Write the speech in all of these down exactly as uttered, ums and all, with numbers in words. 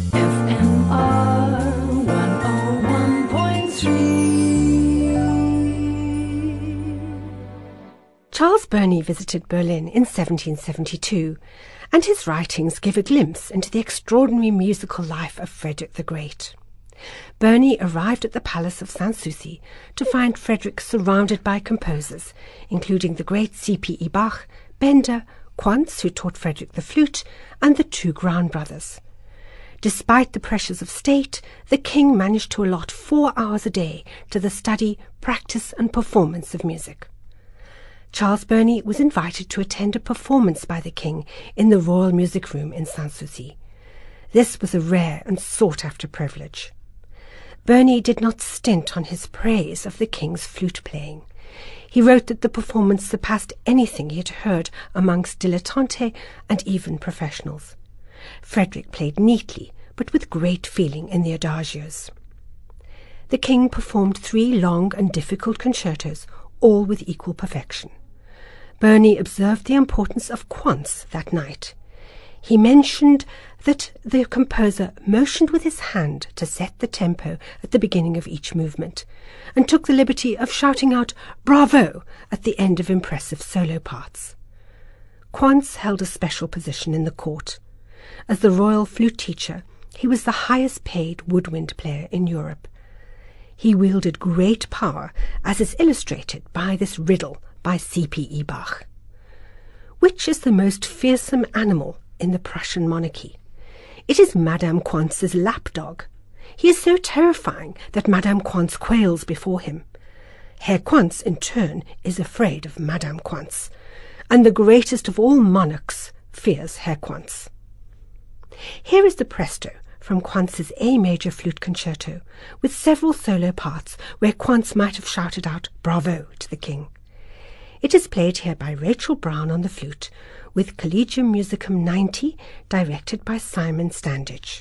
F M R one oh one point three. Charles Burney visited Berlin in seventeen seventy-two, and his writings give a glimpse into the extraordinary musical life of Frederick the Great. Burney arrived at the Palace of Sanssouci to find Frederick surrounded by composers, including the great C P E Bach, Bender, Quantz, who taught Frederick the flute, and the two Graun brothers. Despite the pressures of state, the king managed to allot four hours a day to the study, practice, and performance of music. Charles Burney was invited to attend a performance by the king in the Royal Music Room in Sanssouci. This was a rare and sought-after privilege. Burney did not stint on his praise of the king's flute playing. He wrote that the performance surpassed anything he had heard amongst dilettanti and even professionals. Frederick played neatly, but with great feeling in the adagios. The king performed three long and difficult concertos, all with equal perfection. Burney observed the importance of Quantz that night. He mentioned that the composer motioned with his hand to set the tempo at the beginning of each movement, and took the liberty of shouting out "Bravo!" at the end of impressive solo parts. Quantz held a special position in the court. As the royal flute teacher, he was the highest paid woodwind player in Europe. He wielded great power, as is illustrated by this riddle by C P E Bach. Which is the most fearsome animal in the Prussian monarchy? It is Madame Quantz's lapdog. He is so terrifying that Madame Quantz quails before him. Herr Quantz, in turn, is afraid of Madame Quantz, and the greatest of all monarchs fears Herr Quantz. Here is the presto from Quantz's A major flute concerto, with several solo parts where Quantz might have shouted out "Bravo" to the king. It is played here by Rachel Brown on the flute, with Collegium Musicum ninety, directed by Simon Standage.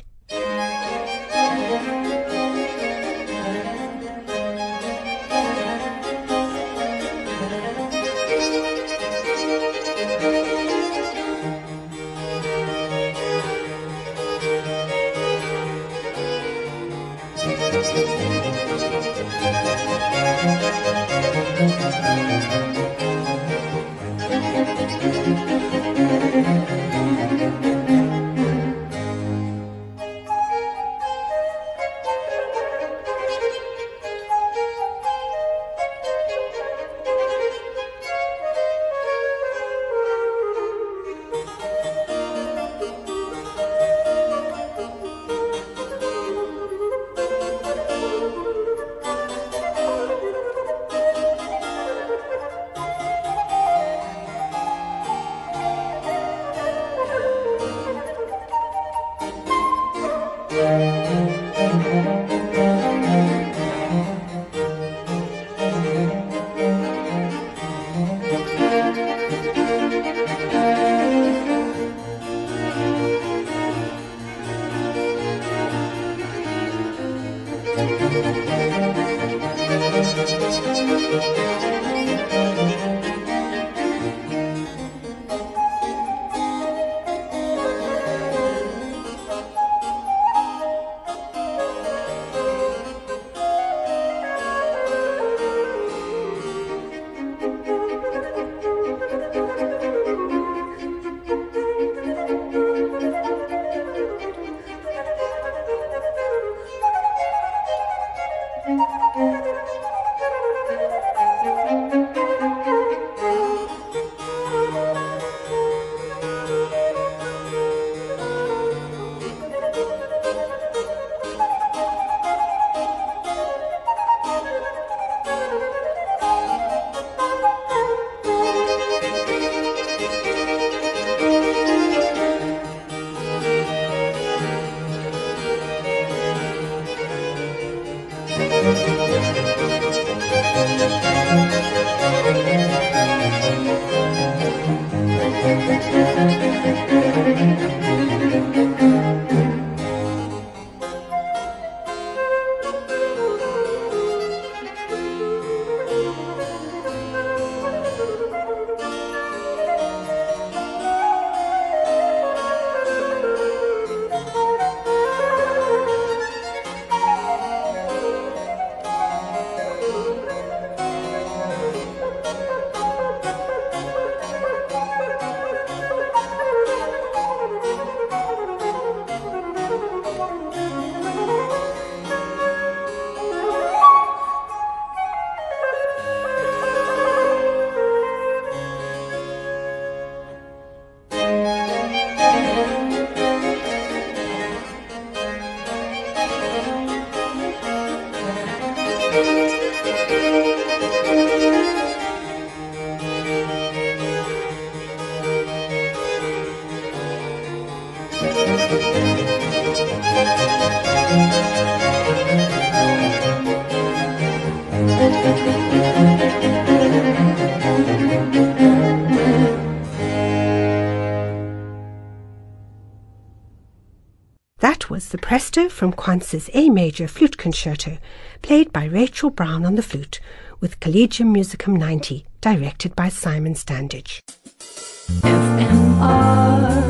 That was the Presto from Quantze's A major flute concerto, played by Rachel Brown on the flute, with Collegium Musicum ninety, directed by Simon Standage. F M R